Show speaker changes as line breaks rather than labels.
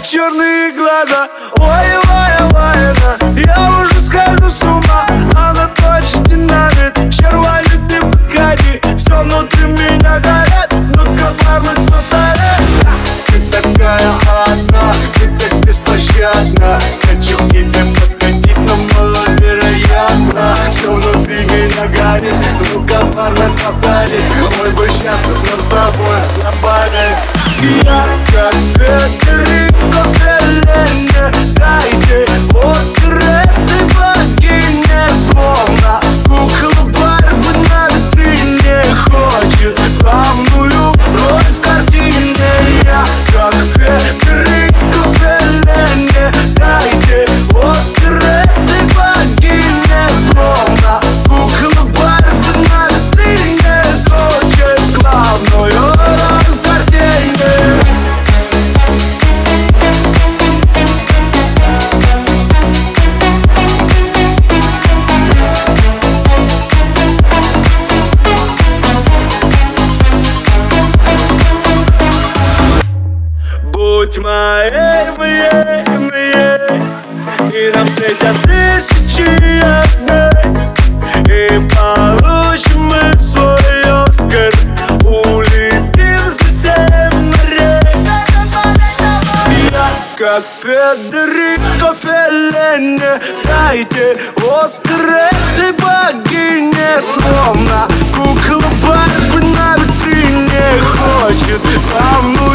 черные глаза. Ой, война, я уже схожу с ума. Она точно динамит, червали ты подходи. Все внутри меня горит, ну-ка парни повторяй. Ты такая одна, ты так беспощадна. Хочу к тебе подкатить, но маловероятно. Все внутри меня горит, ну-ка парни повтори. Мой бы сейчас нам с тобой напали. Я как Федерико Феллини, дайте Оскар этой богине. Словно кукла Барби на витрине, хочет главную роль в картине. Я как Федерико Феллини, дайте Оскар этой богине. Словно кукла Барби на витрине, хочет главную роль в картине. Будь моей, и нам светят тысячи огней, и получим мы свой Оскар. Улетим за 7 морей. Я как Федерико Феллини, дайте Оскар этой богине. Словно кукла Барби на витрине, хочет главную